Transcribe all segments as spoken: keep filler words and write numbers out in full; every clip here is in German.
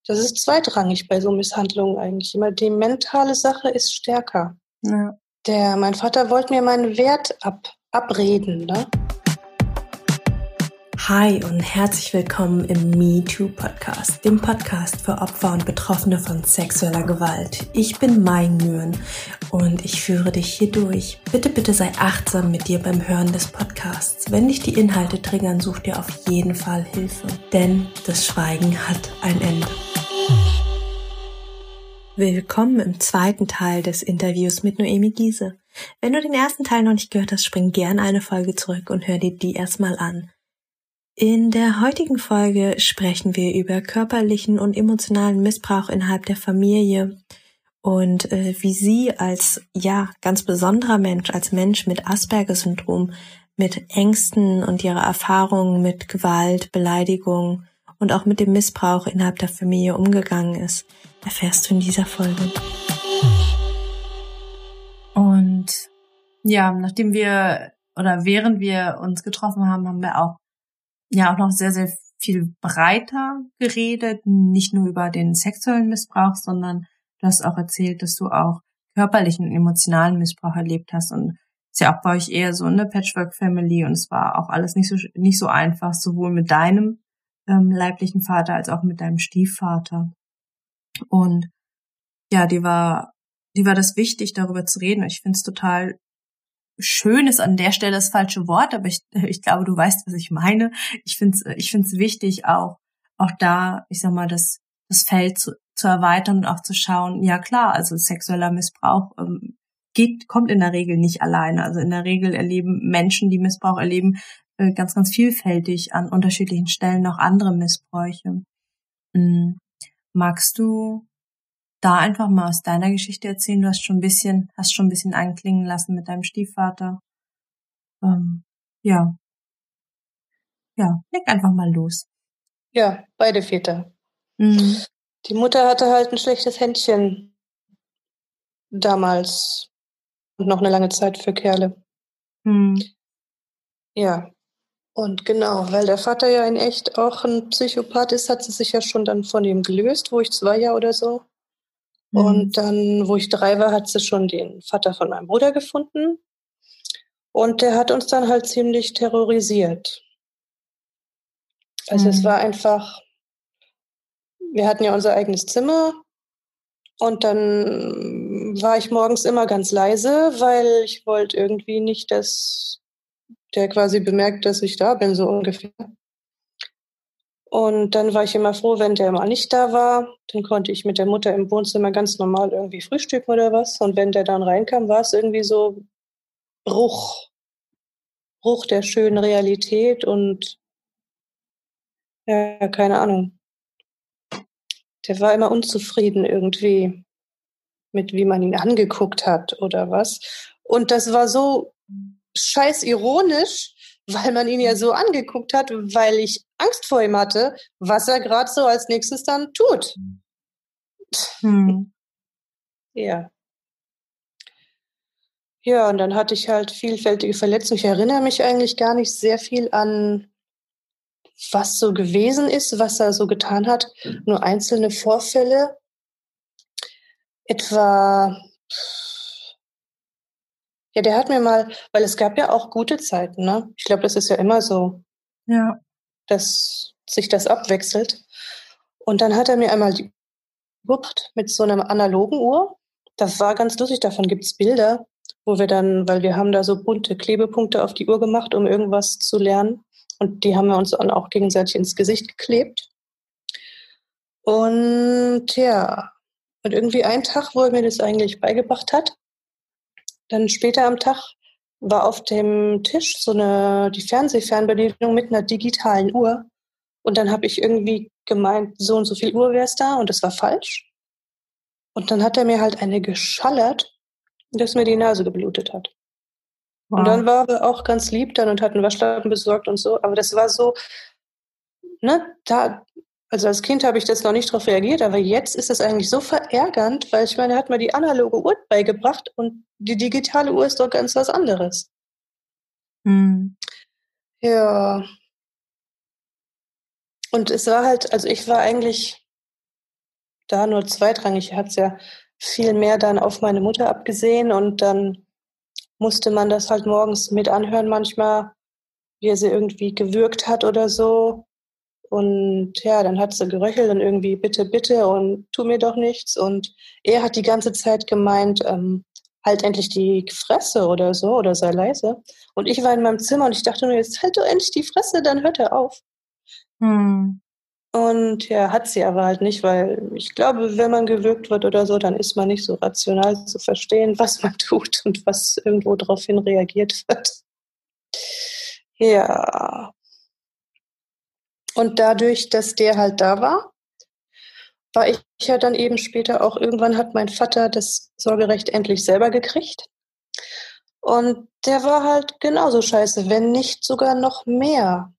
das ist zweitrangig bei so Misshandlungen eigentlich. Immer die mentale Sache ist stärker. Ja. Der, mein Vater wollte mir meinen Wert ab, abreden, ne? Hi und herzlich willkommen im MeToo-Podcast, dem Podcast für Opfer und Betroffene von sexueller Gewalt. Ich bin Mai Nguyen und ich führe dich hier durch. Bitte, bitte sei achtsam mit dir beim Hören des Podcasts. Wenn dich die Inhalte triggern, such dir auf jeden Fall Hilfe, denn das Schweigen hat ein Ende. Willkommen im zweiten Teil des Interviews mit Noemi Giese. Wenn du den ersten Teil noch nicht gehört hast, spring gerne eine Folge zurück und hör dir die erstmal an. In der heutigen Folge sprechen wir über körperlichen und emotionalen Missbrauch innerhalb der Familie und äh, wie sie als ja ganz besonderer Mensch, als Mensch mit Asperger-Syndrom, mit Ängsten und ihrer Erfahrungen mit Gewalt, Beleidigung und auch mit dem Missbrauch innerhalb der Familie umgegangen ist, erfährst du in dieser Folge. Und ja, nachdem wir oder während wir uns getroffen haben, haben wir auch ja auch noch sehr, sehr viel breiter geredet, nicht nur über den sexuellen Missbrauch, sondern du hast auch erzählt, dass du auch körperlichen und emotionalen Missbrauch erlebt hast, und es ist ja auch bei euch eher so eine Patchwork-Family, und es war auch alles nicht so nicht so einfach, sowohl mit deinem ähm, leiblichen Vater als auch mit deinem Stiefvater. Und ja, die war die war das wichtig, darüber zu reden. Ich finde es total schön, ist an der Stelle das falsche Wort, aber ich, ich glaube, du weißt, was ich meine. Ich finde es ich find's wichtig, auch auch da, ich sag mal, das das Feld zu, zu erweitern und auch zu schauen, ja klar, also sexueller Missbrauch ähm, geht kommt in der Regel nicht alleine. Also in der Regel erleben Menschen, die Missbrauch erleben, äh, ganz, ganz vielfältig an unterschiedlichen Stellen noch andere Missbräuche. Mhm. Magst du da einfach mal aus deiner Geschichte erzählen? Du hast schon ein bisschen, hast schon ein bisschen anklingen lassen mit deinem Stiefvater. Ähm, ja, ja, leg einfach mal los. Ja, beide Väter. Mhm. Die Mutter hatte halt ein schlechtes Händchen damals und noch eine lange Zeit für Kerle. Mhm. Ja, und genau, weil der Vater ja in echt auch ein Psychopath ist, hat sie sich ja schon dann von ihm gelöst, wo ich zwei war oder so. Mhm. Und dann, wo ich drei war, hat sie schon den Vater von meinem Bruder gefunden. Und der hat uns dann halt ziemlich terrorisiert. Also es war einfach, wir hatten ja unser eigenes Zimmer und dann war ich morgens immer ganz leise, weil ich wollte irgendwie nicht, dass der quasi bemerkt, dass ich da bin, so ungefähr. Und dann war ich immer froh, wenn der mal nicht da war. Dann konnte ich mit der Mutter im Wohnzimmer ganz normal irgendwie frühstücken oder was. Und wenn der dann reinkam, war es irgendwie so Bruch, Bruch der schönen Realität und ja, keine Ahnung. Der war immer unzufrieden irgendwie mit, wie man ihn angeguckt hat oder was. Und das war so scheiß ironisch, weil man ihn ja so angeguckt hat, weil ich Angst vor ihm hatte, was er gerade so als nächstes dann tut. Mhm. Ja. Ja, und dann hatte ich halt vielfältige Verletzungen. Ich erinnere mich eigentlich gar nicht sehr viel an, was so gewesen ist, was er so getan hat. Nur einzelne Vorfälle. Etwa, ja, der hat mir mal, weil es gab ja auch gute Zeiten, ne? Ich glaube, das ist ja immer so, Ja. dass sich das abwechselt. Und dann hat er mir einmal die Uhr gemacht mit so einer analogen Uhr. Das war ganz lustig, davon gibt's Bilder, wo wir dann, weil wir haben da so bunte Klebepunkte auf die Uhr gemacht, um irgendwas zu lernen. Und die haben wir uns dann auch gegenseitig ins Gesicht geklebt. Und ja, und irgendwie ein Tag, wo er mir das eigentlich beigebracht hat, dann später am Tag war auf dem Tisch so eine, die Fernsehfernbedienung mit einer digitalen Uhr. Und dann habe ich irgendwie gemeint, so und so viel Uhr wäre es da, und das war falsch. Und dann hat er mir halt eine geschallert, dass mir die Nase geblutet hat. Wow. Und dann war er auch ganz lieb dann und hat einen Waschlappen besorgt und so. Aber das war so, ne, da, also als Kind habe ich das noch nicht drauf reagiert, aber jetzt ist es eigentlich so verärgernd, weil ich meine, er hat mir die analoge Uhr beigebracht und die digitale Uhr ist doch ganz was anderes. Mhm. Ja. Und es war halt, also ich war eigentlich da nur zweitrangig. Er hat es ja viel mehr dann auf meine Mutter abgesehen und dann musste man das halt morgens mit anhören manchmal, wie er sie irgendwie gewürgt hat oder so. Und ja, dann hat sie geröchelt und irgendwie bitte, bitte und tu mir doch nichts. Und er hat die ganze Zeit gemeint, ähm, halt endlich die Fresse oder so oder sei leise. Und ich war in meinem Zimmer und ich dachte nur, jetzt halt doch endlich die Fresse, dann hört er auf. Hm. Und ja, hat sie aber halt nicht, weil ich glaube, wenn man gewürgt wird oder so, dann ist man nicht so rational zu verstehen, was man tut und was irgendwo daraufhin reagiert wird. Ja. Und dadurch, dass der halt da war, war ich ja dann eben später auch, irgendwann hat mein Vater das Sorgerecht endlich selber gekriegt. Und der war halt genauso scheiße, wenn nicht sogar noch mehr.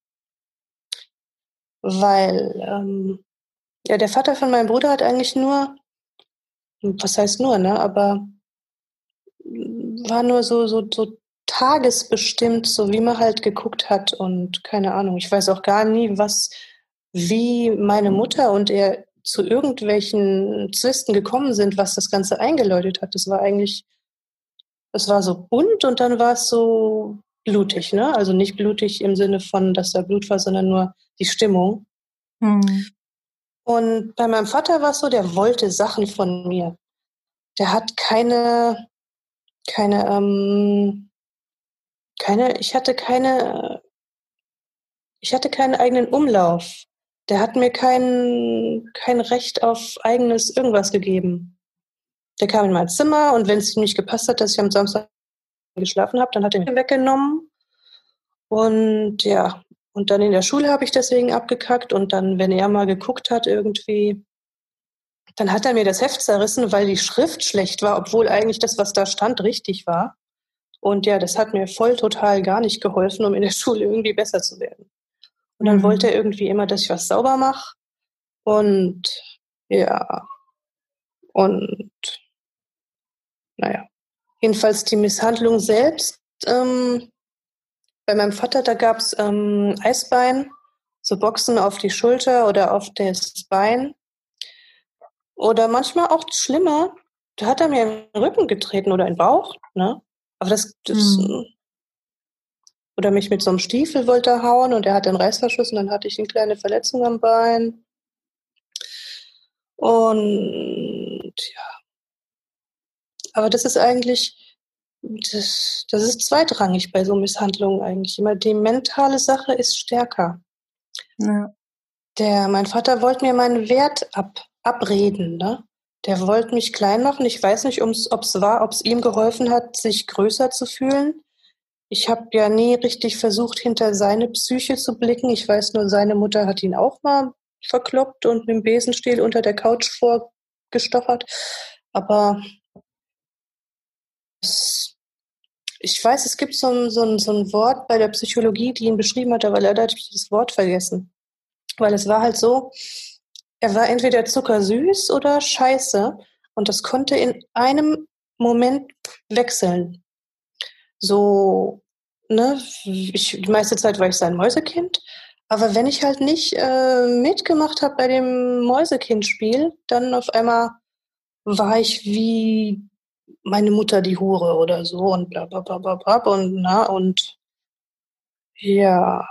Weil, ähm, ja, der Vater von meinem Bruder hat eigentlich nur, was heißt nur, ne, aber war nur so, so, so tagesbestimmt, so wie man halt geguckt hat und keine Ahnung. Ich weiß auch gar nie, was, wie meine Mutter und er zu irgendwelchen Zwisten gekommen sind, was das Ganze eingeläutet hat. Das war eigentlich, es war so bunt und dann war es so blutig, ne? Also nicht blutig im Sinne von, dass da Blut war, sondern nur die Stimmung. Hm. Und bei meinem Vater war es so, der wollte Sachen von mir. Der hat keine, keine, ähm, keine, ich hatte keine, ich hatte keinen eigenen Umlauf. Der hat mir kein, kein Recht auf eigenes irgendwas gegeben. Der kam in mein Zimmer und wenn es ihm nicht gepasst hat, dass ich am Samstag geschlafen habe, dann hat er mich weggenommen. Und ja, und dann in der Schule habe ich deswegen abgekackt und dann, wenn er mal geguckt hat irgendwie, dann hat er mir das Heft zerrissen, weil die Schrift schlecht war, obwohl eigentlich das, was da stand, richtig war. Und ja, das hat mir voll total gar nicht geholfen, um in der Schule irgendwie besser zu werden. Und dann Mhm. wollte er irgendwie immer, dass ich was sauber mache. Und ja, und naja, jedenfalls die Misshandlung selbst. Ähm, bei meinem Vater, da gab es ähm, Eisbein, so Boxen auf die Schulter oder auf das Bein. Oder manchmal auch schlimmer, da hat er mir in den Rücken getreten oder in den Bauch, ne? Aber das, das Mhm. oder mich mit so einem Stiefel wollte er hauen und er hat den Reißverschluss und dann hatte ich eine kleine Verletzung am Bein. Und ja, aber das ist eigentlich, das, das ist zweitrangig bei so Misshandlungen eigentlich. Immer die mentale Sache ist stärker. Ja. Der, mein Vater wollte mir meinen Wert ab, abreden, ne? Der wollte mich klein machen. Ich weiß nicht, ob es war, ob es ihm geholfen hat, sich größer zu fühlen. Ich habe ja nie richtig versucht, hinter seine Psyche zu blicken. Ich weiß nur, seine Mutter hat ihn auch mal verkloppt und mit dem Besenstiel unter der Couch vorgestochert. Aber es, ich weiß, es gibt so ein, so, ein, so ein Wort bei der Psychologie, die ihn beschrieben hat, aber leider habe ich das Wort vergessen. Weil es war halt so, er war entweder zuckersüß oder scheiße. Und das konnte in einem Moment wechseln. So, ne, ich, die meiste Zeit war ich sein Mäusekind. Aber wenn ich halt nicht äh, mitgemacht habe bei dem Mäusekindspiel, dann auf einmal war ich wie meine Mutter die Hure oder so und bla bla bla bla bla und na und ja,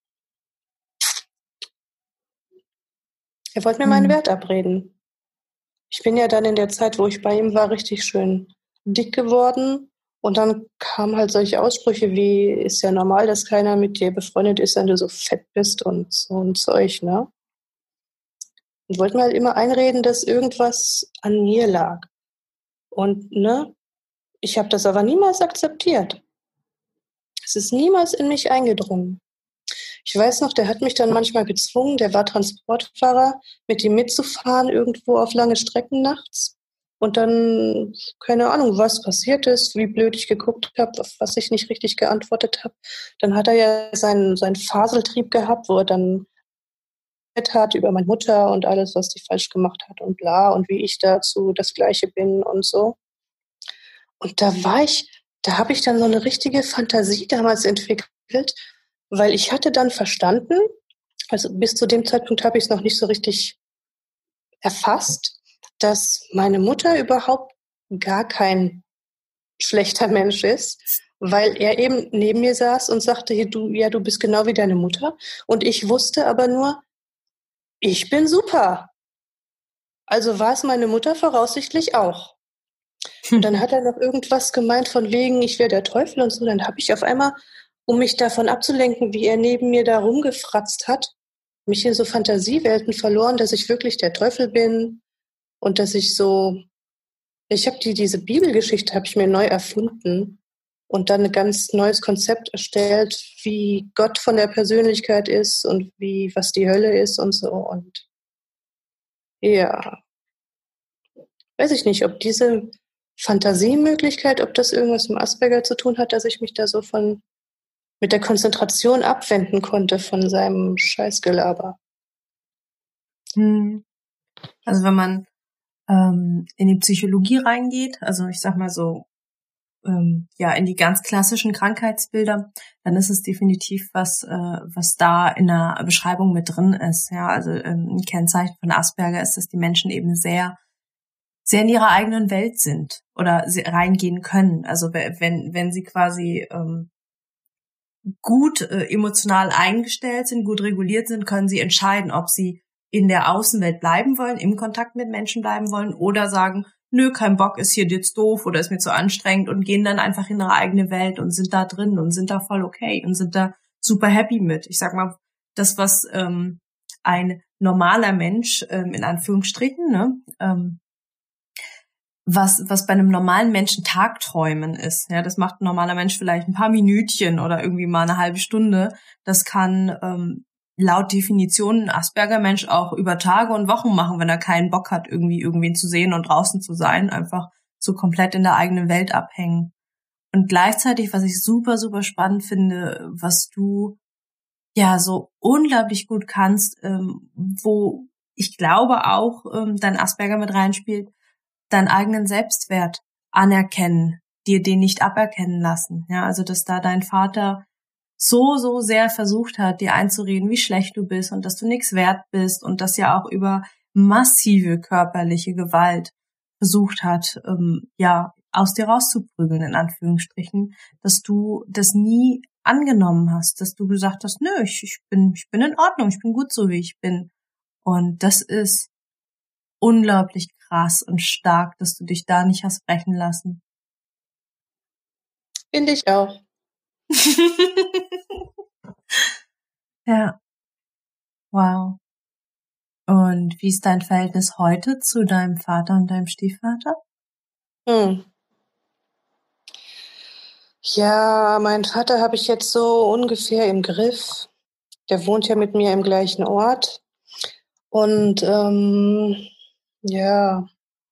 er wollte mir meinen Mhm. Wert abreden. Ich bin ja dann in der Zeit, wo ich bei ihm war, richtig schön dick geworden. Und dann kamen halt solche Aussprüche wie, ist ja normal, dass keiner mit dir befreundet ist, wenn du so fett bist und so ein Zeug, ne? Und wollte mir halt immer einreden, dass irgendwas an mir lag. Und, ne, ich habe das aber niemals akzeptiert. Es ist niemals in mich eingedrungen. Ich weiß noch, der hat mich dann manchmal gezwungen, der war Transportfahrer, mit ihm mitzufahren irgendwo auf lange Strecken nachts. Und dann, keine Ahnung, was passiert ist, wie blöd ich geguckt habe, auf was ich nicht richtig geantwortet habe. Dann hat er ja seinen, seinen Faseltrieb gehabt, wo er dann hat über meine Mutter und alles, was die falsch gemacht hat und bla und wie ich dazu das Gleiche bin und so. Und da war ich, da habe ich dann so eine richtige Fantasie damals entwickelt, weil ich hatte dann verstanden, also bis zu dem Zeitpunkt habe ich es noch nicht so richtig erfasst, dass meine Mutter überhaupt gar kein schlechter Mensch ist, weil er eben neben mir saß und sagte, hier, du, ja, du bist genau wie deine Mutter. Und ich wusste aber nur, ich bin super. Also war es meine Mutter voraussichtlich auch. Und dann hat er noch irgendwas gemeint von wegen, ich wäre der Teufel und so. Dann habe ich auf einmal, um mich davon abzulenken, wie er neben mir da rumgefratzt hat, mich in so Fantasiewelten verloren, dass ich wirklich der Teufel bin und dass ich so, ich habe die, diese Bibelgeschichte habe ich mir neu erfunden und dann ein ganz neues Konzept erstellt, wie Gott von der Persönlichkeit ist und wie, was die Hölle ist und so. Und ja, weiß ich nicht, ob diese Fantasiemöglichkeit, ob das irgendwas mit Asperger zu tun hat, dass ich mich da so von mit der Konzentration abwenden konnte von seinem Scheißgelaber. Hm. Also wenn man ähm, in die Psychologie reingeht, also ich sag mal so, ähm, ja, in die ganz klassischen Krankheitsbilder, dann ist es definitiv was, äh, was da in der Beschreibung mit drin ist. Ja, also ähm, ein Kennzeichen von Asperger ist, dass die Menschen eben sehr sehr in ihrer eigenen Welt sind oder reingehen können. Also wenn wenn sie quasi ähm, gut äh, emotional eingestellt sind, gut reguliert sind, können sie entscheiden, ob sie in der Außenwelt bleiben wollen, im Kontakt mit Menschen bleiben wollen oder sagen, nö, kein Bock, ist hier jetzt doof oder ist mir zu anstrengend und gehen dann einfach in ihre eigene Welt und sind da drin und sind da voll okay und sind da super happy mit. Ich sag mal, das, was ähm, ein normaler Mensch, ähm, in Anführungsstrichen, ne, ähm, was was bei einem normalen Menschen Tagträumen ist. Ja, das macht ein normaler Mensch vielleicht ein paar Minütchen oder irgendwie mal eine halbe Stunde. Das kann ähm, laut Definition ein Asperger-Mensch auch über Tage und Wochen machen, wenn er keinen Bock hat, irgendwie irgendwen zu sehen und draußen zu sein, einfach so komplett in der eigenen Welt abhängen. Und gleichzeitig, was ich super, super spannend finde, was du ja so unglaublich gut kannst, ähm, wo ich glaube auch ähm, dein Asperger mit reinspielt, deinen eigenen Selbstwert anerkennen, dir den nicht aberkennen lassen. Ja, also dass da dein Vater so, so sehr versucht hat, dir einzureden, wie schlecht du bist und dass du nichts wert bist und das ja auch über massive körperliche Gewalt versucht hat, ähm, ja, aus dir rauszuprügeln, in Anführungsstrichen, dass du das nie angenommen hast, dass du gesagt hast, nö, ich, ich bin, ich bin in Ordnung, ich bin gut so, wie ich bin. Und das ist unglaublich krass und stark, dass du dich da nicht hast brechen lassen. Finde ich auch. Ja. Wow. Und wie ist dein Verhältnis heute zu deinem Vater und deinem Stiefvater? Hm. Ja, meinen Vater habe ich jetzt so ungefähr im Griff. Der wohnt ja mit mir im gleichen Ort. Und ähm, ja,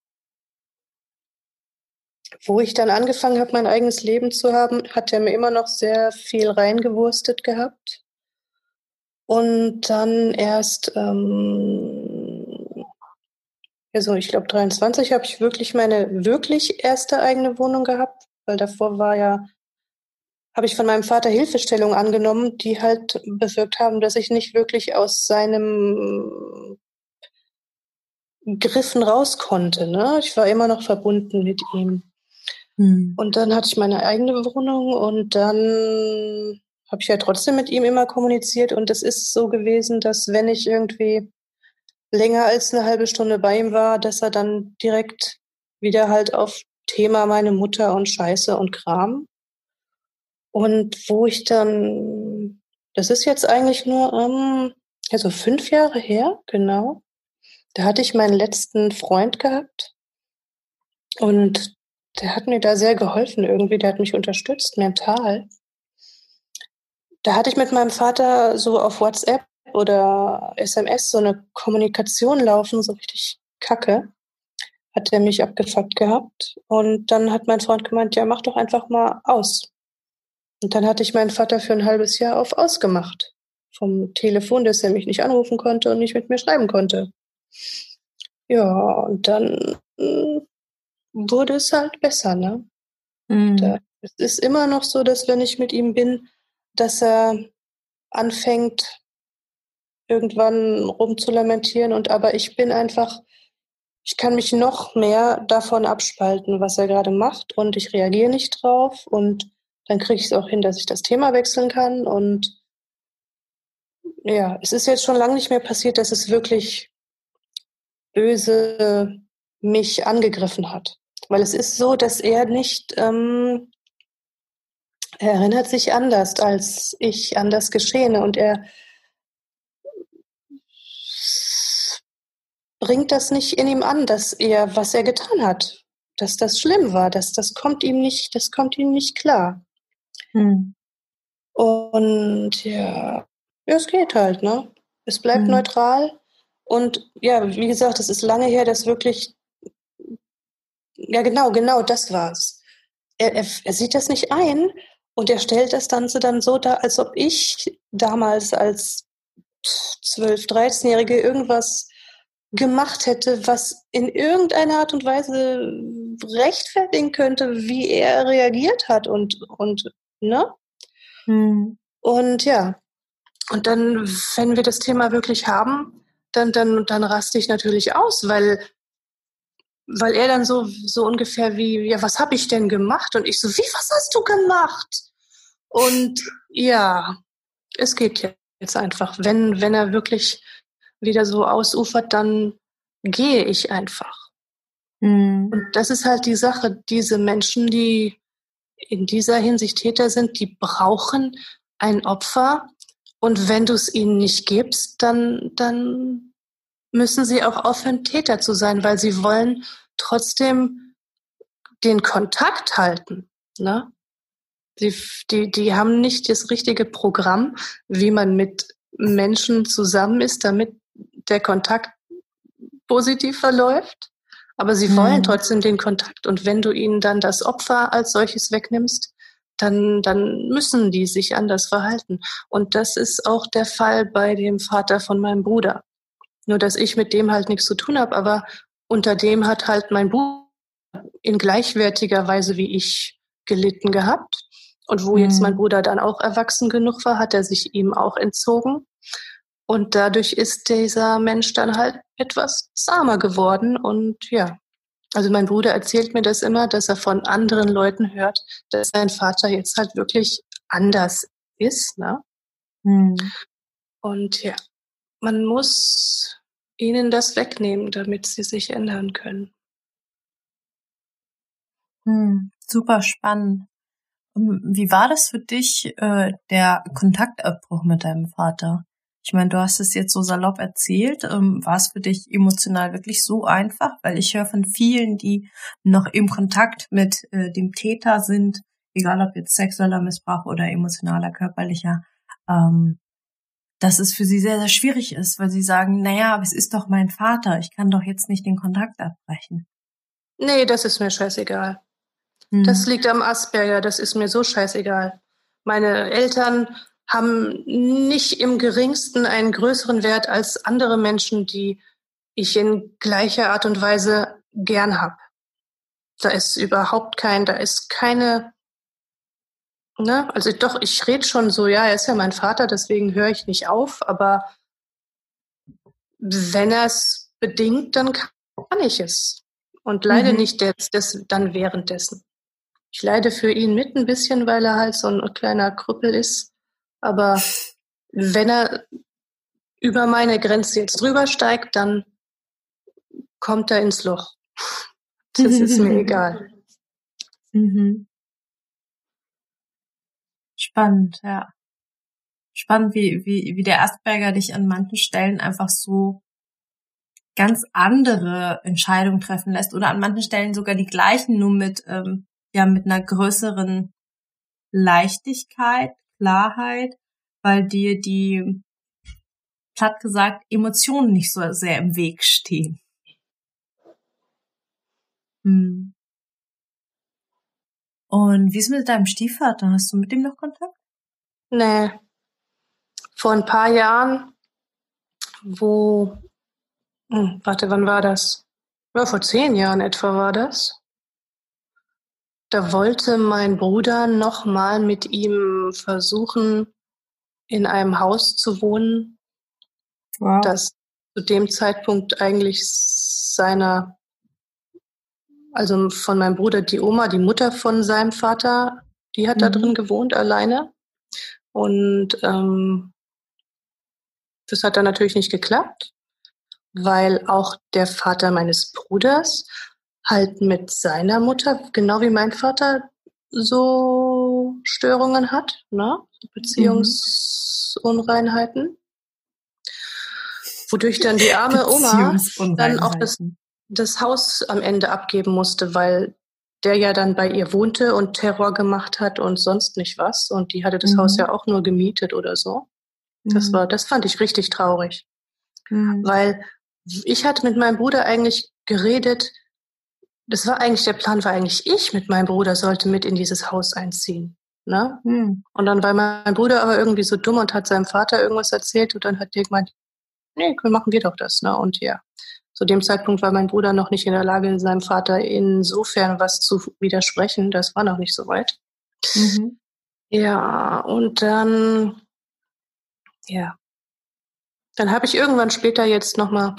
wo ich dann angefangen habe, mein eigenes Leben zu haben, hat er mir immer noch sehr viel reingewurstet gehabt. Und dann erst, ähm, also ich glaube dreiundzwanzig habe ich wirklich meine wirklich erste eigene Wohnung gehabt, weil davor war ja, habe ich von meinem Vater Hilfestellungen angenommen, die halt bewirkt haben, dass ich nicht wirklich aus seinem Griffen raus konnte. Ne? Ich war immer noch verbunden mit ihm. Hm. Und dann hatte ich meine eigene Wohnung und dann habe ich ja trotzdem mit ihm immer kommuniziert. Und es ist so gewesen, dass wenn ich irgendwie länger als eine halbe Stunde bei ihm war, dass er dann direkt wieder halt auf Thema meine Mutter und Scheiße und Kram. Und wo ich dann, das ist jetzt eigentlich nur, ähm, ja, so fünf Jahre her, genau. Da hatte ich meinen letzten Freund gehabt und der hat mir da sehr geholfen irgendwie, der hat mich unterstützt mental. Da hatte ich mit meinem Vater so auf WhatsApp oder S M S so eine Kommunikation laufen, so richtig kacke. Hat er mich abgefuckt gehabt und dann hat mein Freund gemeint, ja, mach doch einfach mal aus. Und dann hatte ich meinen Vater für ein halbes Jahr auf ausgemacht. Vom Telefon, dass er mich nicht anrufen konnte und nicht mit mir schreiben konnte. Ja, und dann mh, wurde es halt besser, ne? Mhm. Da, es ist immer noch so, dass wenn ich mit ihm bin, dass er anfängt, irgendwann rumzulamentieren und aber ich bin einfach, ich kann mich noch mehr davon abspalten, was er gerade macht, und ich reagiere nicht drauf, und dann kriege ich es auch hin, dass ich das Thema wechseln kann. Und ja, es ist jetzt schon lange nicht mehr passiert, dass es wirklich böse mich angegriffen hat. Weil es ist so, dass er nicht, ähm, er erinnert sich anders als ich an das Geschehene, und er bringt das nicht in ihm an, dass er, was er getan hat, dass das schlimm war, dass das kommt ihm nicht, das kommt ihm nicht klar. Hm. Und ja, ja, es geht halt, ne? Es bleibt Hm. neutral. Und ja, wie gesagt, es ist lange her, dass wirklich, ja genau, genau, das war's. Er, er, er sieht das nicht ein, und er stellt das Ganze dann so dar, als ob ich damals als zwölf-, dreizehnjährige irgendwas gemacht hätte, was in irgendeiner Art und Weise rechtfertigen könnte, wie er reagiert hat, und, und ne? Hm. Und ja, und dann, wenn wir das Thema wirklich haben, dann, dann, dann raste ich natürlich aus, weil, weil er dann so, so ungefähr wie, ja, was habe ich denn gemacht? Und ich so, wie, was hast du gemacht? Und ja, es geht jetzt einfach. Wenn, wenn er wirklich wieder so ausufert, dann gehe ich einfach. Hm. Und das ist halt die Sache, diese Menschen, die in dieser Hinsicht Täter sind, die brauchen ein Opfer. Und wenn du es ihnen nicht gibst, dann, dann müssen sie auch aufhören, Täter zu sein, weil sie wollen trotzdem den Kontakt halten, ne? Die, die, die haben nicht das richtige Programm, wie man mit Menschen zusammen ist, damit der Kontakt positiv verläuft. Aber sie Hm. wollen trotzdem den Kontakt. Und wenn du ihnen dann das Opfer als solches wegnimmst, dann, dann müssen die sich anders verhalten. Und das ist auch der Fall bei dem Vater von meinem Bruder. Nur, dass ich mit dem halt nichts zu tun habe, aber unter dem hat halt mein Bruder in gleichwertiger Weise wie ich gelitten gehabt. Und wo Hm. jetzt mein Bruder dann auch erwachsen genug war, hat er sich ihm auch entzogen. Und dadurch ist dieser Mensch dann halt etwas zahmer geworden. Und ja, also mein Bruder erzählt mir das immer, dass er von anderen Leuten hört, dass sein Vater jetzt halt wirklich anders ist, ne? Hm. Und ja, man muss ihnen das wegnehmen, damit sie sich ändern können. Hm. Super spannend. Wie war das für dich, äh, der Kontaktabbruch mit deinem Vater? Ich meine, du hast es jetzt so salopp erzählt. Ähm, war es für dich emotional wirklich so einfach? Weil ich höre von vielen, die noch im Kontakt mit äh, dem Täter sind, egal ob jetzt sexueller Missbrauch oder emotionaler, körperlicher, ähm, dass es für sie sehr, sehr schwierig ist, weil sie sagen, naja, aber es ist doch mein Vater, ich kann doch jetzt nicht den Kontakt abbrechen. Nee, das ist mir scheißegal. Hm. Das liegt am Asperger, das ist mir so scheißegal. Meine Eltern haben nicht im geringsten einen größeren Wert als andere Menschen, die ich in gleicher Art und Weise gern hab. Da ist überhaupt kein, da ist keine, ne, also doch, ich rede schon so, ja, er ist ja mein Vater, deswegen höre ich nicht auf, aber wenn er es bedingt, dann kann ich es. Und leide Mhm. nicht des, des, dann währenddessen. Ich leide für ihn mit ein bisschen, weil er halt so ein kleiner Krüppel ist. Aber wenn er über meine Grenze jetzt drüber steigt, dann kommt er ins Loch. Das ist mir egal. Mhm. Spannend, ja. Spannend, wie, wie, wie der Asperger dich an manchen Stellen einfach so ganz andere Entscheidungen treffen lässt oder an manchen Stellen sogar die gleichen, nur mit, ähm, ja, mit einer größeren Leichtigkeit, Klarheit, weil dir die, platt gesagt, Emotionen nicht so sehr im Weg stehen. Hm. Und wie ist mit deinem Stiefvater? Hast du mit ihm noch Kontakt? Nee. Vor ein paar Jahren, wo, hm, warte, wann war das? Ja, vor zehn Jahren etwa war das. Da wollte mein Bruder noch mal mit ihm versuchen, in einem Haus zu wohnen, Wow. das zu dem Zeitpunkt eigentlich seiner, also von meinem Bruder, die Oma, die Mutter von seinem Vater, die hat mhm. da drin gewohnt, alleine. Und ähm, das hat dann natürlich nicht geklappt, weil auch der Vater meines Bruders halt mit seiner Mutter, genau wie mein Vater, so Störungen hat, ne? Beziehungsunreinheiten. Wodurch dann die arme Oma dann auch das, das Haus am Ende abgeben musste, weil der ja dann bei ihr wohnte und Terror gemacht hat und sonst nicht was. Und die hatte das mhm. Haus ja auch nur gemietet oder so. Das war, das fand ich richtig traurig. Mhm. Weil ich hatte mit meinem Bruder eigentlich geredet, das war eigentlich, der Plan war eigentlich, ich mit meinem Bruder sollte mit in dieses Haus einziehen. Ne? Mhm. Und dann war mein Bruder aber irgendwie so dumm und hat seinem Vater irgendwas erzählt und dann hat der gemeint, nee, machen wir doch das. Ne? Und ja, zu dem Zeitpunkt war mein Bruder noch nicht in der Lage, seinem Vater insofern was zu widersprechen. Das war noch nicht so weit. Mhm. Ja, und dann, ja, dann habe ich irgendwann später jetzt nochmal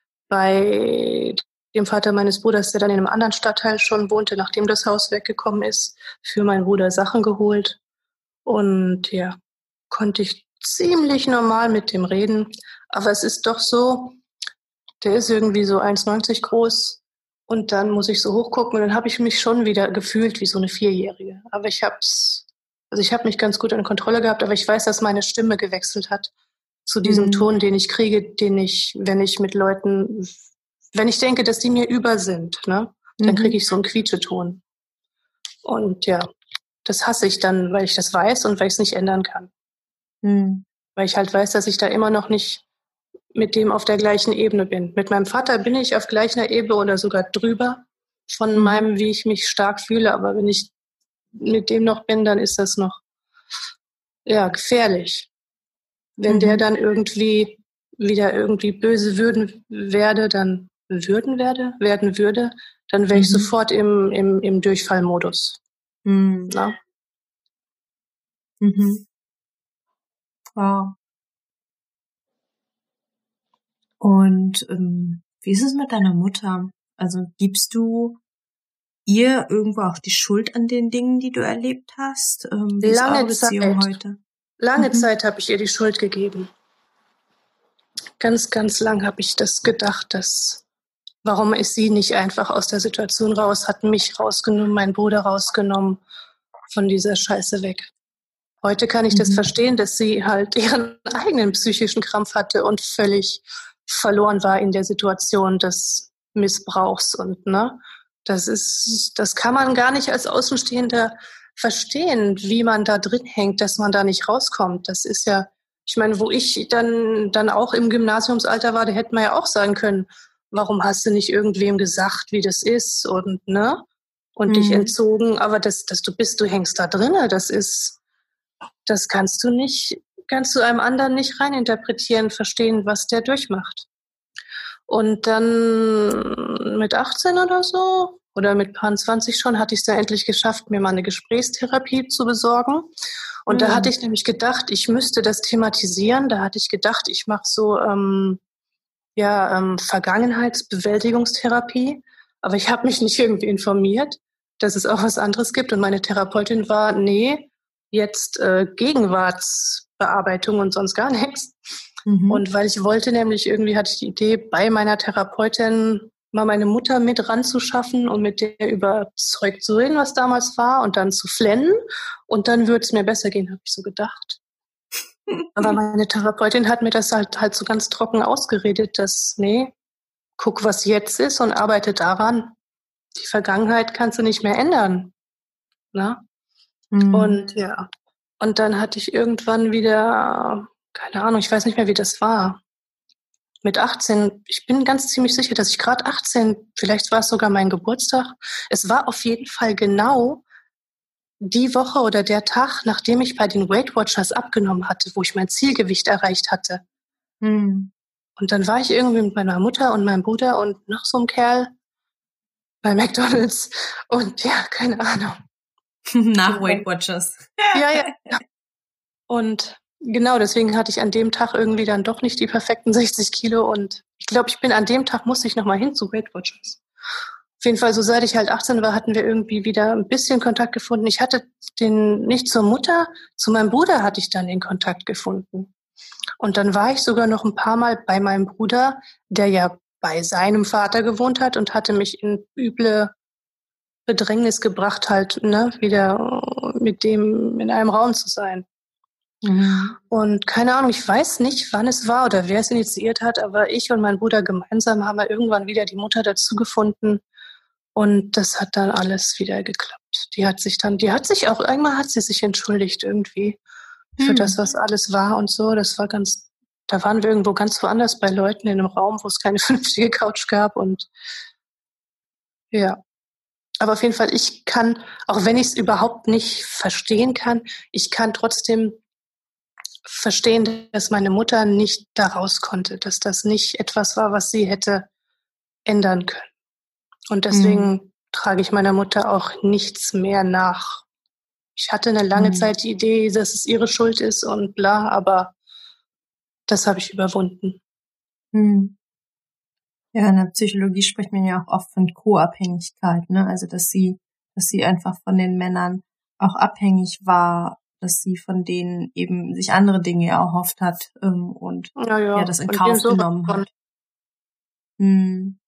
bei dem Vater meines Bruders, der dann in einem anderen Stadtteil schon wohnte, nachdem das Haus weggekommen ist, für meinen Bruder Sachen geholt. Und ja, konnte ich ziemlich normal mit dem reden. Aber es ist doch so, der ist irgendwie so eins neunzig groß und dann muss ich so hochgucken und dann habe ich mich schon wieder gefühlt wie so eine Vierjährige. Aber ich hab's, also ich habe mich ganz gut in Kontrolle gehabt, aber ich weiß, dass meine Stimme gewechselt hat zu diesem mhm. Ton, den ich kriege, den ich, wenn ich mit Leuten, wenn ich denke, dass die mir über sind, ne, dann mhm. kriege ich so einen Quietscheton. Und ja, das hasse ich dann, weil ich das weiß und weil ich es nicht ändern kann. Mhm. Weil ich halt weiß, dass ich da immer noch nicht mit dem auf der gleichen Ebene bin. Mit meinem Vater bin ich auf gleicher Ebene oder sogar drüber von mhm. meinem, wie ich mich stark fühle. Aber wenn ich mit dem noch bin, dann ist das noch ja gefährlich. Wenn mhm. der dann irgendwie wieder irgendwie böse würden werde, dann würden werde, werden würde, dann wäre mhm. ich sofort im, im, im Durchfallmodus. Mhm. Na? Mhm. Wow. Und ähm, wie ist es mit deiner Mutter? Also gibst du ihr irgendwo auch die Schuld an den Dingen, die du erlebt hast? Ähm, wie lange ist eure Beziehung Zeit, heute? Lange mhm. Zeit habe ich ihr die Schuld gegeben. Ganz, ganz lang habe ich das gedacht, dass warum ist sie nicht einfach aus der Situation raus, hat mich rausgenommen, meinen Bruder rausgenommen, von dieser Scheiße weg. Heute kann ich mhm. das verstehen, dass sie halt ihren eigenen psychischen Krampf hatte und völlig verloren war in der Situation des Missbrauchs. Und ne, das ist, das kann man gar nicht als Außenstehender verstehen, wie man da drin hängt, dass man da nicht rauskommt. Das ist ja, ich meine, wo ich dann, dann auch im Gymnasiumsalter war, da hätte man ja auch sagen können, warum hast du nicht irgendwem gesagt, wie das ist und ne, und mhm. dich entzogen, aber das, dass du bist, du hängst da drinne, das ist, das kannst du nicht, kannst du einem anderen nicht reininterpretieren, verstehen, was der durchmacht. Und dann mit achtzehn oder so, oder mit paar zwanzig schon, hatte ich es dann endlich geschafft, mir mal eine Gesprächstherapie zu besorgen. Und mhm. da hatte ich nämlich gedacht, ich müsste das thematisieren. Da hatte ich gedacht, ich mache so ähm, ja ähm, Vergangenheitsbewältigungstherapie. Aber ich habe mich nicht irgendwie informiert, dass es auch was anderes gibt. Und meine Therapeutin war, nee, jetzt äh, Gegenwartsbearbeitung und sonst gar nichts. Mhm. Und weil ich wollte nämlich, irgendwie hatte ich die Idee, bei meiner Therapeutin mal meine Mutter mit ranzuschaffen und mit der überzeugt zu reden, was damals war und dann zu flennen und dann würde es mir besser gehen, habe ich so gedacht. Aber meine Therapeutin hat mir das halt, halt so ganz trocken ausgeredet, dass, nee, guck, was jetzt ist und arbeite daran. Die Vergangenheit kannst du nicht mehr ändern. Na? Mhm. Und ja, und dann hatte ich irgendwann wieder, keine Ahnung, ich weiß nicht mehr, wie das war. Mit achtzehn, ich bin ganz ziemlich sicher, dass ich gerade achtzehn, vielleicht war es sogar mein Geburtstag. Es war auf jeden Fall genau die Woche oder der Tag, nachdem ich bei den Weight Watchers abgenommen hatte, wo ich mein Zielgewicht erreicht hatte. Hm. Und dann war ich irgendwie mit meiner Mutter und meinem Bruder und noch so einem Kerl bei McDonald's und ja, keine Ahnung. Nach Weight Watchers. Ja, ja. Und Genau, deswegen hatte ich an dem Tag irgendwie dann doch nicht die perfekten sechzig Kilo und ich glaube, ich bin an dem Tag, musste ich nochmal hin zu Weight Watchers. Auf jeden Fall, so seit ich halt achtzehn war, hatten wir irgendwie wieder ein bisschen Kontakt gefunden. Ich hatte den nicht zur Mutter, zu meinem Bruder hatte ich dann den Kontakt gefunden. Und dann war ich sogar noch ein paar Mal bei meinem Bruder, der ja bei seinem Vater gewohnt hat und hatte mich in üble Bedrängnis gebracht, halt, ne, wieder mit dem in einem Raum zu sein. Mhm. Und keine Ahnung, ich weiß nicht, wann es war oder wer es initiiert hat, aber ich und mein Bruder gemeinsam haben wir irgendwann wieder die Mutter dazu gefunden und das hat dann alles wieder geklappt. Die hat sich dann, die hat sich auch, einmal hat sie sich entschuldigt irgendwie für Hm. das, was alles war und so. Das war ganz, da waren wir irgendwo ganz woanders bei Leuten in einem Raum, wo es keine vernünftige Couch gab und ja. Aber auf jeden Fall, ich kann, auch wenn ich es überhaupt nicht verstehen kann, ich kann trotzdem verstehen, dass meine Mutter nicht da raus konnte, dass das nicht etwas war, was sie hätte ändern können. Und deswegen Mhm. trage ich meiner Mutter auch nichts mehr nach. Ich hatte eine lange Mhm. Zeit die Idee, dass es ihre Schuld ist und bla, aber das habe ich überwunden. Mhm. Ja, in der Psychologie spricht man ja auch oft von Co-Abhängigkeit, ne? Also dass sie, dass sie einfach von den Männern auch abhängig war, dass sie von denen eben sich andere Dinge erhofft hat ähm, und Ja, ja ja, das in von dem Kauf sowas genommen von. hat. Hm.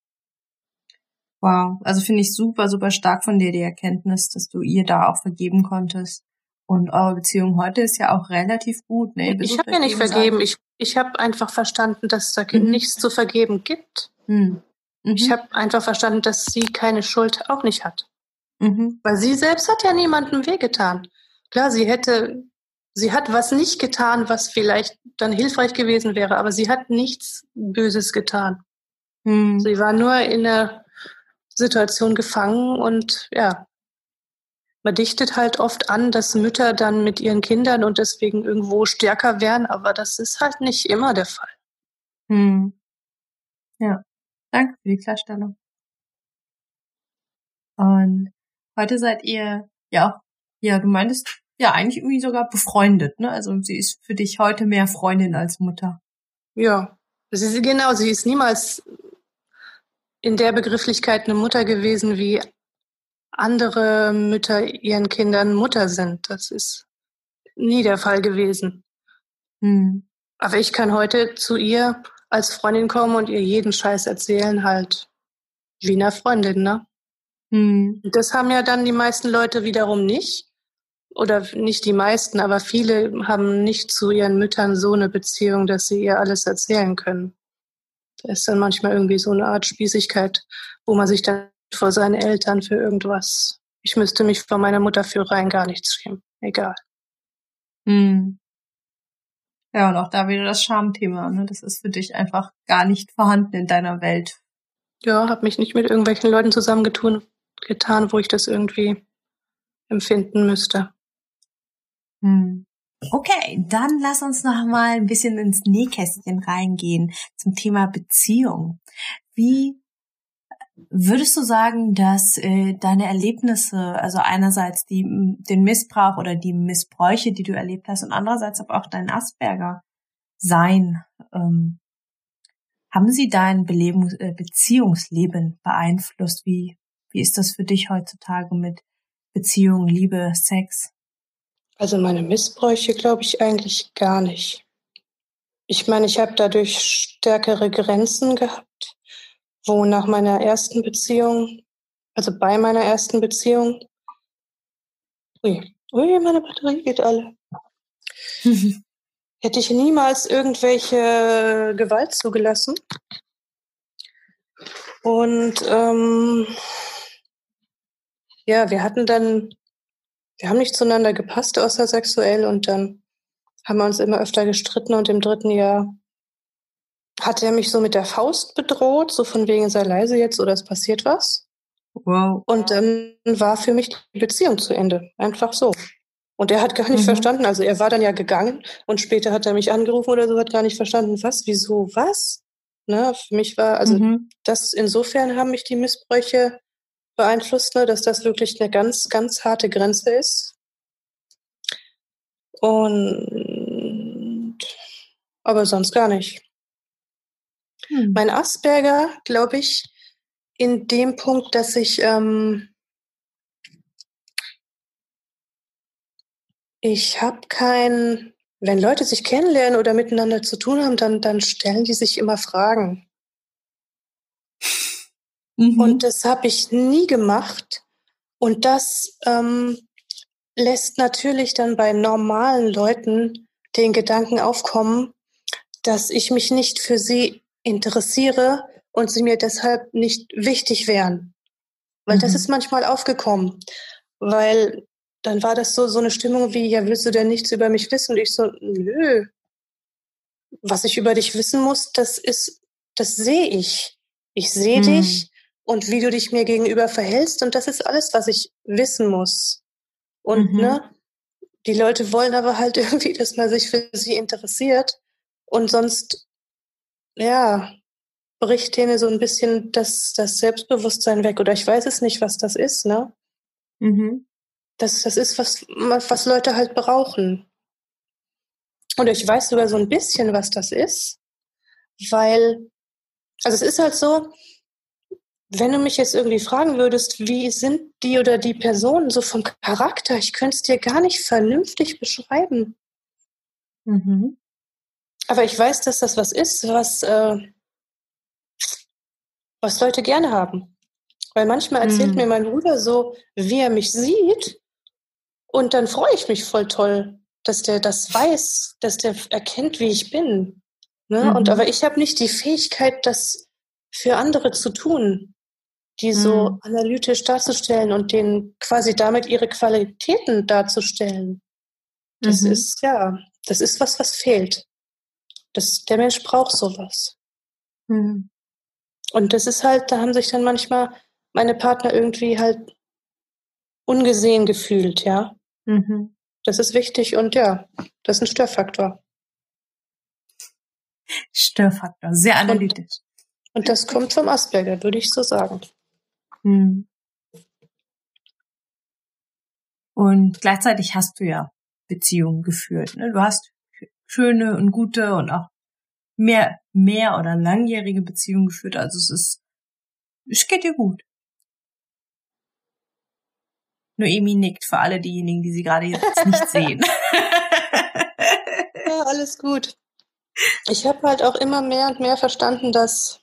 Wow, also finde ich super, super stark von dir die Erkenntnis, dass du ihr da auch vergeben konntest. Und eure Beziehung heute ist ja auch relativ gut, ne? Ihr Ich besucht habe ja euch nicht vergeben. gegenseitig. Ich, ich habe einfach verstanden, dass es da Mhm. nichts zu vergeben gibt. Mhm. Ich Mhm. habe einfach verstanden, dass sie keine Schuld auch nicht hat. Mhm. Weil sie selbst hat ja niemandem wehgetan. Klar, sie hätte, sie hat was nicht getan, was vielleicht dann hilfreich gewesen wäre, aber sie hat nichts Böses getan. Mhm. Sie war nur in einer Situation gefangen und ja, man dichtet halt oft an, dass Mütter dann mit ihren Kindern und deswegen irgendwo stärker wären, aber das ist halt nicht immer der Fall. Mhm. Ja, danke für die Klarstellung. Und heute seid ihr ja auch, ja, du meintest ja eigentlich irgendwie sogar befreundet, ne? Also sie ist für dich heute mehr Freundin als Mutter. Ja, sie ist, genau, sie ist niemals in der Begrifflichkeit eine Mutter gewesen, wie andere Mütter ihren Kindern Mutter sind. Das ist nie der Fall gewesen. Hm. Aber ich kann heute zu ihr als Freundin kommen und ihr jeden Scheiß erzählen, halt wie einer Freundin, ne? Hm. Und das haben ja dann die meisten Leute wiederum nicht. Oder nicht die meisten, aber viele haben nicht zu ihren Müttern so eine Beziehung, dass sie ihr alles erzählen können. Da ist dann manchmal irgendwie so eine Art Spießigkeit, wo man sich dann vor seinen Eltern für irgendwas, ich müsste mich vor meiner Mutter für rein gar nichts schämen. Egal. Hm. Ja, und auch da wieder das Schamthema, ne? Das ist für dich einfach gar nicht vorhanden in deiner Welt. Ja, habe mich nicht mit irgendwelchen Leuten zusammengetun, getan, wo ich das irgendwie empfinden müsste. Hm. Okay, dann lass uns noch mal ein bisschen ins Nähkästchen reingehen zum Thema Beziehung. Wie würdest du sagen, dass äh, deine Erlebnisse, also einerseits die, den Missbrauch oder die Missbräuche, die du erlebt hast, und andererseits aber auch dein Asperger-Sein, ähm, haben sie dein Belebungs- äh, Beziehungsleben beeinflusst? Wie, wie ist das für dich heutzutage mit Beziehung, Liebe, Sex? Also meine Missbräuche glaube ich eigentlich gar nicht. Ich meine, ich habe dadurch stärkere Grenzen gehabt, wo nach meiner ersten Beziehung, also bei meiner ersten Beziehung, ui, ui, meine Batterie geht alle, hätte ich niemals irgendwelche Gewalt zugelassen. Und ähm, ja, wir hatten dann, wir haben nicht zueinander gepasst, außer sexuell, und dann haben wir uns immer öfter gestritten und im dritten Jahr hat er mich so mit der Faust bedroht, so von wegen, sei leise jetzt oder es passiert was. Wow. Und dann war für mich die Beziehung zu Ende. Einfach so. Und er hat gar nicht Mhm. verstanden, also er war dann ja gegangen und später hat er mich angerufen oder so, hat gar nicht verstanden, was, wieso, was? Ne, für mich war, also Mhm. das, insofern haben mich die Missbräuche beeinflusst, ne, dass das wirklich eine ganz, ganz harte Grenze ist. Und aber sonst gar nicht. Hm. Mein Asperger, glaube ich, in dem Punkt, dass ich ähm, ich habe kein, wenn Leute sich kennenlernen oder miteinander zu tun haben, dann, dann stellen die sich immer Fragen. Mhm. Und das habe ich nie gemacht. Und das ähm, lässt natürlich dann bei normalen Leuten den Gedanken aufkommen, dass ich mich nicht für sie interessiere und sie mir deshalb nicht wichtig wären. Weil mhm. das ist manchmal aufgekommen. Weil dann war das so, so eine Stimmung wie, ja, willst du denn nichts über mich wissen? Und ich so, nö. Was ich über dich wissen muss, das ist, das sehe ich. Ich sehe mhm. dich und wie du dich mir gegenüber verhältst. Und das ist alles, was ich wissen muss. Und mhm. ne, die Leute wollen aber halt irgendwie, dass man sich für sie interessiert. Und sonst, ja, bricht denen so ein bisschen das, das Selbstbewusstsein weg. Oder ich weiß es nicht, was das ist, ne? Mhm. Das, das ist, was, was Leute halt brauchen. Und ich weiß sogar so ein bisschen, was das ist. Weil, also es ist halt so, wenn du mich jetzt irgendwie fragen würdest, wie sind die oder die Personen so vom Charakter, ich könnte es dir gar nicht vernünftig beschreiben. Mhm. Aber ich weiß, dass das was ist, was, äh, was Leute gerne haben. Weil manchmal erzählt mhm. mir mein Bruder so, wie er mich sieht, und dann freue ich mich voll toll, dass der das weiß, dass der erkennt, wie ich bin. Ne? Mhm. Und aber ich habe nicht die Fähigkeit, das für andere zu tun, die mhm. so analytisch darzustellen und denen quasi damit ihre Qualitäten darzustellen. Das mhm. ist, ja, das ist was, was fehlt. Das, der Mensch braucht sowas. Mhm. Und das ist halt, da haben sich dann manchmal meine Partner irgendwie halt ungesehen gefühlt, ja. Mhm. Das ist wichtig und ja, das ist ein Störfaktor. Störfaktor, sehr analytisch. Und, und das kommt vom Asperger, würde ich so sagen. Mhm. Und gleichzeitig hast du ja Beziehungen geführt. Ne? Du hast schöne und gute und auch mehr, mehr oder langjährige Beziehungen geführt. Also es ist, es geht dir gut. Noemi nickt für alle diejenigen, die sie gerade jetzt nicht sehen. Ja, alles gut. Ich habe halt auch immer mehr und mehr verstanden, dass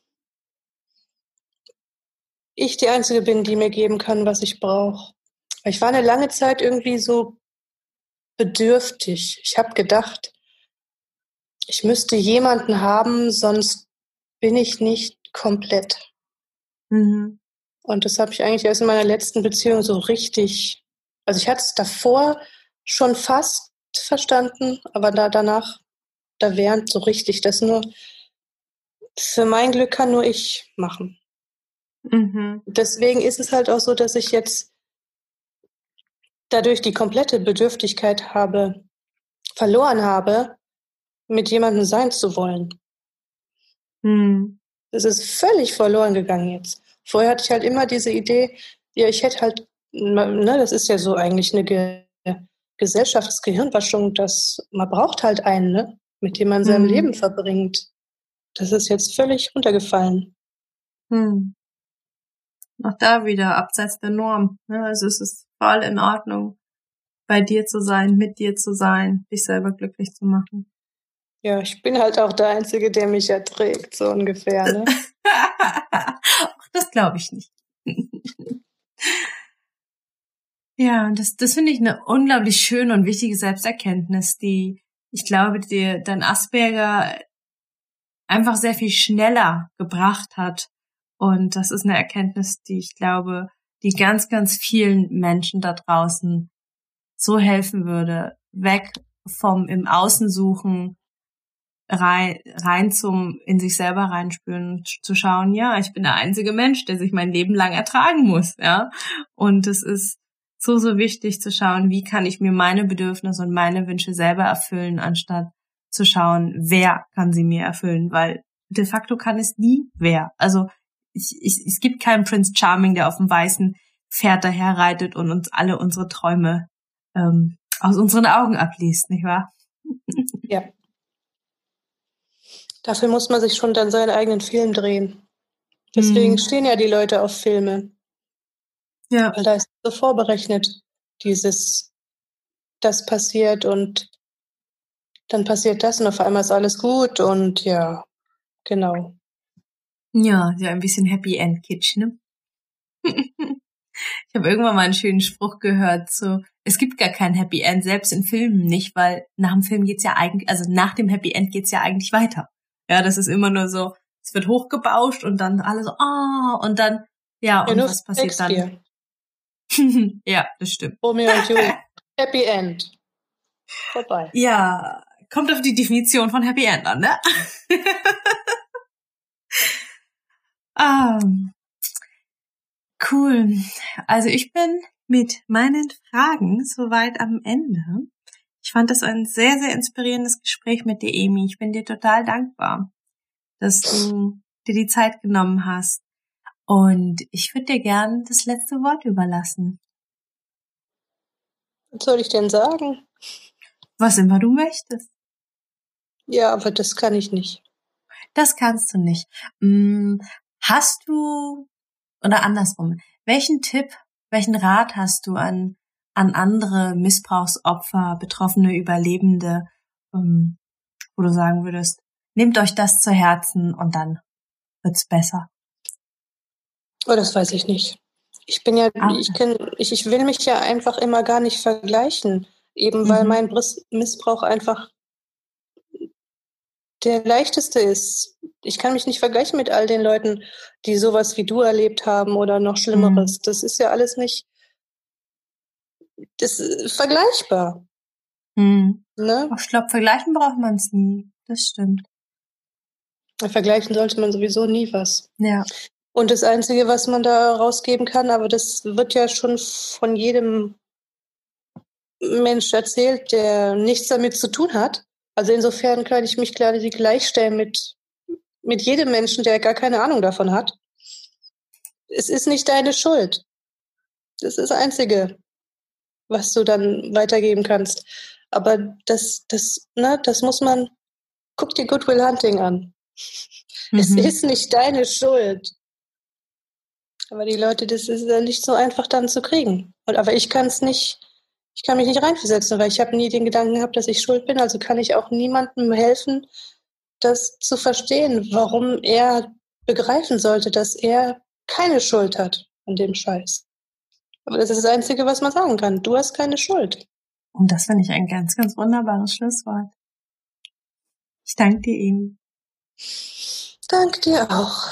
ich die Einzige bin, die mir geben kann, was ich brauche. Ich war eine lange Zeit irgendwie so bedürftig. Ich habe gedacht, ich müsste jemanden haben, sonst bin ich nicht komplett. Mhm. Und das habe ich eigentlich erst in meiner letzten Beziehung so richtig, also ich hatte es davor schon fast verstanden, aber da danach, da während so richtig, das nur, für mein Glück kann nur ich machen. Mhm. Deswegen ist es halt auch so, dass ich jetzt dadurch die komplette Bedürftigkeit habe, verloren habe, mit jemandem sein zu wollen. Mhm. Das ist völlig verloren gegangen jetzt. Vorher hatte ich halt immer diese Idee, ja, ich hätte halt, ne, das ist ja so eigentlich eine Ge- Gesellschaftsgehirnwaschung, dass man braucht halt einen, ne, mit dem man sein mhm. Leben verbringt. Das ist jetzt völlig runtergefallen. Mhm. Auch da wieder abseits der Norm. Ne? Also es ist voll in Ordnung, bei dir zu sein, mit dir zu sein, dich selber glücklich zu machen. Ja, ich bin halt auch der Einzige, der mich erträgt, so ungefähr, ne? Das glaube ich nicht. Ja, das, das finde ich eine unglaublich schöne und wichtige Selbsterkenntnis, die, ich glaube, dir dein Asperger einfach sehr viel schneller gebracht hat. Und das ist eine Erkenntnis, die ich glaube, die ganz, ganz vielen Menschen da draußen so helfen würde, weg vom im Außen suchen, rein, rein zum in sich selber reinspüren, zu schauen, ja, ich bin der einzige Mensch, der sich mein Leben lang ertragen muss, ja. Und es ist so, so wichtig zu schauen, wie kann ich mir meine Bedürfnisse und meine Wünsche selber erfüllen, anstatt zu schauen, wer kann sie mir erfüllen, weil de facto kann es nie wer. Also ich, ich, es gibt keinen Prince Charming, der auf dem weißen Pferd daherreitet und uns alle unsere Träume ähm, aus unseren Augen abliest, nicht wahr? Ja. Dafür muss man sich schon dann seinen eigenen Film drehen. Deswegen Hm. stehen ja die Leute auf Filme. Ja. Weil da ist so vorberechnet, dieses, das passiert und dann passiert das und auf einmal ist alles gut und ja, genau. Ja, ja, ein bisschen Happy End Kitsch, ne? Ich habe irgendwann mal einen schönen Spruch gehört, so, es gibt gar kein Happy End, selbst in Filmen nicht, weil nach dem Film geht's ja eigentlich, also nach dem Happy End geht's ja eigentlich weiter. Ja, das ist immer nur so, es wird hochgebauscht und dann alle so, ah, oh, und dann, ja, und Ja, was passiert dann? Ja, das stimmt. Romeo und Julia, Happy End. Vorbei. Ja, kommt auf die Definition von Happy End an, ne? Ah, cool. Also ich bin mit meinen Fragen soweit am Ende. Ich fand das ein sehr, sehr inspirierendes Gespräch mit dir, Emi. Ich bin dir total dankbar, dass du dir die Zeit genommen hast. Und ich würde dir gern das letzte Wort überlassen. Was soll ich denn sagen? Was immer du möchtest. Ja, aber das kann ich nicht. Das kannst du nicht. Hast du, oder andersrum, welchen Tipp, welchen Rat hast du an an andere Missbrauchsopfer, betroffene Überlebende, ähm, wo du sagen würdest, nehmt euch das zu Herzen und dann wird's besser? Oh, das weiß ich nicht. Ich bin ja, Ah. ich kann, ich, ich will mich ja einfach immer gar nicht vergleichen, eben weil Mhm. mein Briss- Missbrauch einfach der leichteste ist. Ich kann mich nicht vergleichen mit all den Leuten, die sowas wie du erlebt haben oder noch Schlimmeres. Mhm. Das ist ja alles nicht das ist vergleichbar. Mhm. Ne? Ich glaube, vergleichen braucht man es nie. Das stimmt. Vergleichen sollte man sowieso nie was. Ja. Und das Einzige, was man da rausgeben kann, aber das wird ja schon von jedem Mensch erzählt, der nichts damit zu tun hat. Also insofern kann ich mich klar gleichstellen mit, mit jedem Menschen, der gar keine Ahnung davon hat. Es ist nicht deine Schuld. Das ist das Einzige, was du dann weitergeben kannst. Aber das, das, ne, das muss man, guck dir Good Will Hunting an. Mhm. Es ist nicht deine Schuld. Aber die Leute, das ist ja nicht so einfach dann zu kriegen. Und, aber ich kann es nicht, ich kann mich nicht reinversetzen, weil ich habe nie den Gedanken gehabt, dass ich schuld bin. Also kann ich auch niemandem helfen, das zu verstehen, warum er begreifen sollte, dass er keine Schuld hat an dem Scheiß. Aber das ist das Einzige, was man sagen kann. Du hast keine Schuld. Und das finde ich ein ganz, ganz wunderbares Schlusswort. Ich danke dir, Emi. Danke dir auch.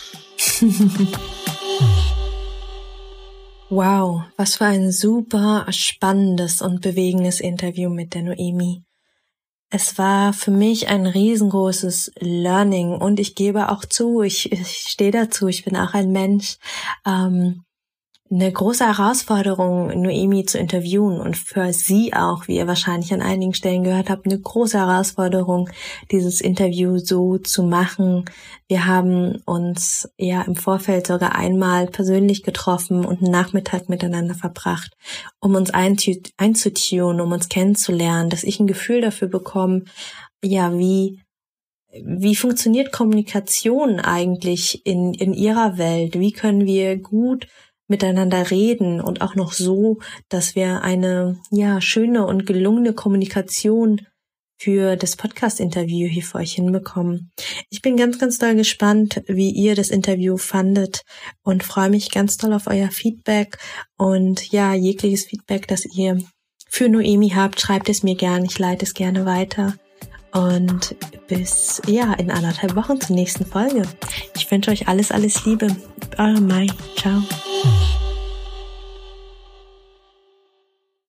Wow, was für ein super spannendes und bewegendes Interview mit der Noemi. Es war für mich ein riesengroßes Learning und ich gebe auch zu, ich, ich stehe dazu, ich bin auch ein Mensch, ähm, eine große Herausforderung, Noemi zu interviewen und für sie auch, wie ihr wahrscheinlich an einigen Stellen gehört habt, eine große Herausforderung, dieses Interview so zu machen. Wir haben uns ja im Vorfeld sogar einmal persönlich getroffen und einen Nachmittag miteinander verbracht, um uns einzutunen, um uns kennenzulernen, dass ich ein Gefühl dafür bekomme, ja, wie wie funktioniert Kommunikation eigentlich in in ihrer Welt? Wie können wir gut miteinander reden und auch noch so, dass wir eine ja schöne und gelungene Kommunikation für das Podcast-Interview hier für euch hinbekommen. Ich bin ganz, ganz doll gespannt, wie ihr das Interview fandet und freue mich ganz doll auf euer Feedback und ja, jegliches Feedback, das ihr für Noemi habt, schreibt es mir gerne, ich leite es gerne weiter. Und bis, ja, in anderthalb Wochen zur nächsten Folge. Ich wünsche euch alles, alles Liebe. Eure Mai. Ciao.